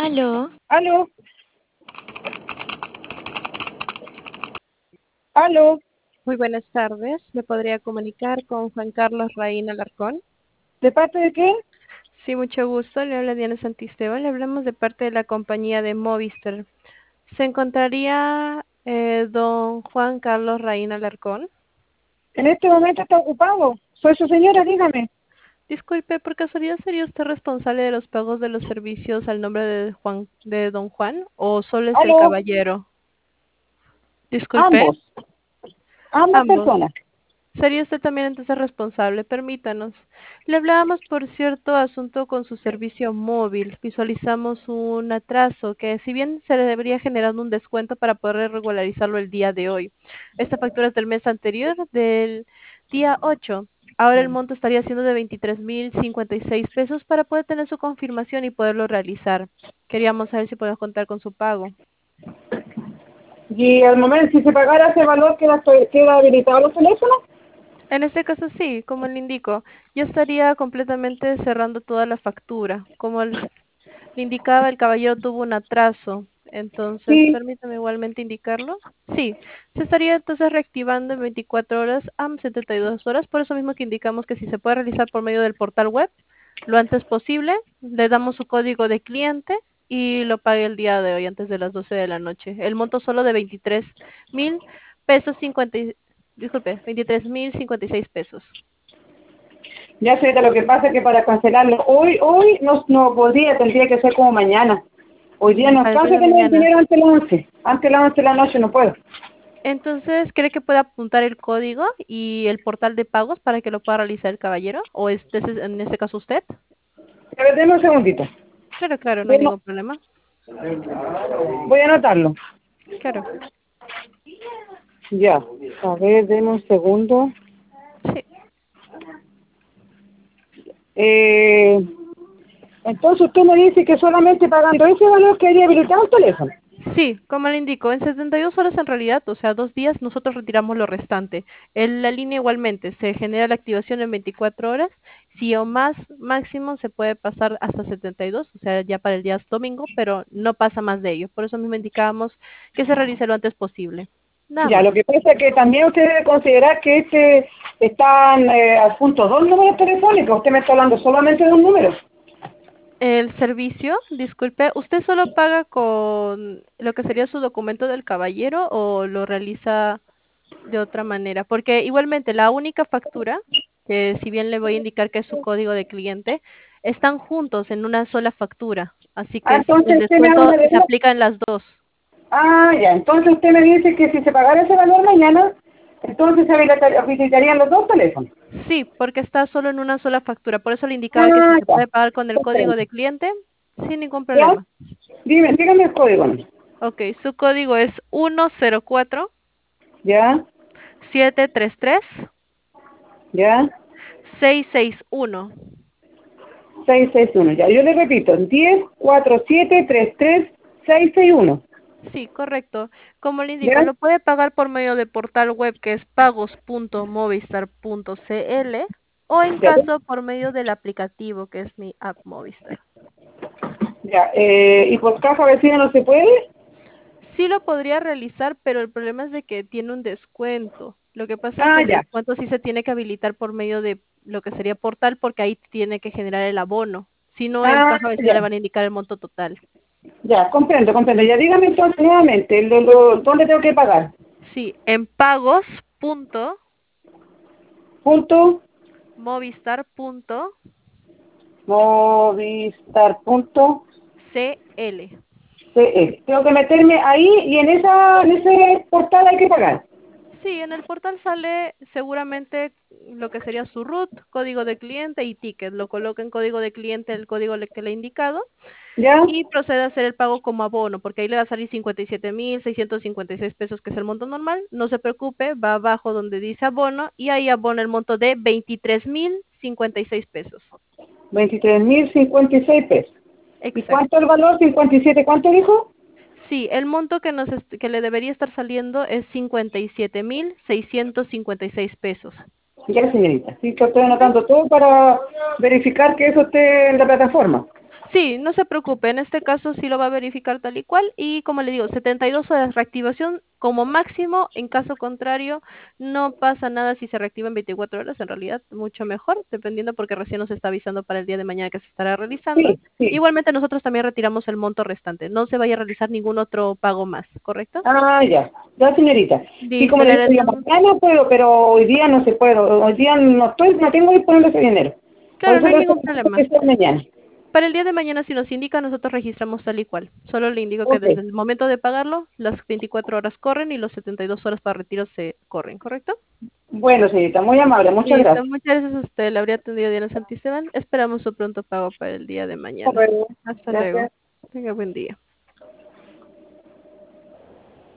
Aló, Aló, aló, Muy buenas tardes. ¿Me podría comunicar con Juan Carlos Raín Alarcón? ¿de parte de quién? Sí, mucho gusto. Le habla Diana Santisteban. Le hablamos de parte de la compañía de Movistar. ¿Se encontraría don Juan Carlos Raín Alarcón? En este momento está ocupado. Soy su señora, dígame. Disculpe, ¿por casualidad sería usted responsable de los pagos de los servicios al nombre de don Juan o solo es el Aló, caballero? Disculpe, ambos, ambas ambos. personas. Sería usted también entonces responsable, permítanos. Le hablábamos por cierto asunto con su servicio móvil. Visualizamos un atraso que si bien se le debería generar un descuento para poder regularizarlo el día de hoy. Esta factura es del mes anterior, del día 8. Ahora el monto estaría siendo de 23.056 pesos para poder tener su confirmación y poderlo realizar. Queríamos saber si podemos contar con su pago. Y al momento, si se pagara ese valor, ¿queda habilitado los teléfonos? En este caso sí, como le indico, yo estaría completamente cerrando toda la factura. Como le indicaba, el caballero tuvo un atraso, entonces Sí. permítame igualmente indicarlo. Sí, se estaría entonces reactivando en 24 horas a 72 horas, por eso mismo que indicamos que si se puede realizar por medio del portal web, lo antes posible, le damos su código de cliente y lo pague el día de hoy antes de las 12 de la noche. El monto solo de 23.000 pesos 50, disculpe, 23.056 pesos. Ya sé, lo que pasa es que para cancelarlo hoy no podría, tendría que ser como mañana. Hoy día no Para el día alcanza a de tener el mañana. dinero antes de las 11. Antes de las 11 de la noche no puedo. Entonces, ¿cree que pueda apuntar el código y el portal de pagos para que lo pueda realizar el caballero? ¿O en este caso usted? A ver, denme un segundito. Claro, claro, no hay Bueno, ningún problema. voy a anotarlo. Claro, Ya. A ver, denme un segundo. sí. Eh, entonces usted me dice que solamente pagando ese valor quería habilitar un teléfono. Sí, como le indico, en 72 horas en realidad, o sea, 2 días, nosotros retiramos lo restante. En la línea igualmente, se genera la activación en 24 horas. Si o más máximo se puede pasar hasta 72, o sea, ya para el día domingo, pero no pasa más de ello. Por eso mismo indicábamos que se realice lo antes posible. Nada Ya, más. lo que pasa es que también usted debe considerar que están adjuntos dos números telefónicos. Usted me está hablando solamente de un número. El servicio, disculpe, ¿usted solo paga con lo que sería su documento del caballero o lo realiza de otra manera? Porque igualmente la única factura, que si bien le voy a indicar que es su código de cliente, están juntos en una sola factura. Así Ah, que el entonces usted me descuento habla de se una... aplica en las dos. Ah, ya, entonces usted me dice que si se pagara ese valor mañana, entonces se habilitarían los dos teléfonos. Sí, porque está solo en una sola factura. Por eso le indicaba que si Ah, se ya, puede pagar con el código comprendo. de cliente, sin ningún ¿Ya? problema. Dígame el código, ¿no? Ok, su código es 104 ¿Ya? 733 ¿Ya? 661. 661. Ya, yo le repito, 10 47 33 661. Sí, correcto. Como le indico, ¿Ya? lo puede pagar por medio de portal web que es pagos.movistar.cl o en ¿Ya? caso por medio del aplicativo que es mi app Movistar. Ya, ¿y por caja vecina no se puede? Sí lo podría realizar, pero el problema es de que tiene un descuento. Lo que pasa es que Ah, el ya. descuento sí se tiene que habilitar por medio de lo que sería portal porque ahí tiene que generar el abono. Si no, en Ah, caja vecina ya. le van a indicar el monto total. Ya, comprendo, comprendo. Ya dígame entonces nuevamente, ¿dónde tengo que pagar? Sí, en pagos.movistar.cl. Punto movistar.cl. Tengo que meterme ahí y en ese portal hay que pagar. Sí, en el portal sale seguramente lo que sería su root, código de cliente y ticket. Lo coloca en código de cliente, el código que le he indicado, ¿Ya? y procede a hacer el pago como abono, porque ahí le va a salir 57.656 pesos, que es el monto normal. No se preocupe, va abajo donde dice abono y ahí abona el monto de 23.056 pesos. 23.056 pesos. ¿Y cuánto Exacto. el valor? 57, ¿cuánto dijo? Sí, el monto que le debería estar saliendo es 57.656 pesos. Ya, señorita. Sí, que estoy ¿Sí? anotando todo para verificar que eso esté en la plataforma. Sí, no se preocupe, en este caso sí lo va a verificar tal y cual y como le digo, 72 horas reactivación como máximo, en caso contrario no pasa nada si se reactiva en 24 horas, en realidad mucho mejor, dependiendo porque recién nos está avisando para el día de mañana que se estará realizando. Sí, sí. Igualmente nosotros también retiramos el monto restante, no se vaya a realizar ningún otro pago más, ¿correcto? Ah, ya. Ya, señorita. Sí, como Listo, le le digo, yo agradecemos. mañana puedo, pero hoy día no se puedo. Hoy día no tengo disponible ese dinero. Por Claro, eso no hay le ningún estoy diciendo que problema. sea mañana. Para el día de mañana, si nos indica, nosotros registramos tal y cual. Solo le indico que Ok. desde el momento de pagarlo, las 24 horas corren y los 72 horas para retiro se corren, ¿correcto? Bueno, señorita, muy amable. Muchas Listo, gracias. muchas gracias a usted. Le habría atendido Diana Santisteban. Esperamos su pronto pago para el día de mañana. Hasta luego. Hasta luego. Gracias. Tenga buen día.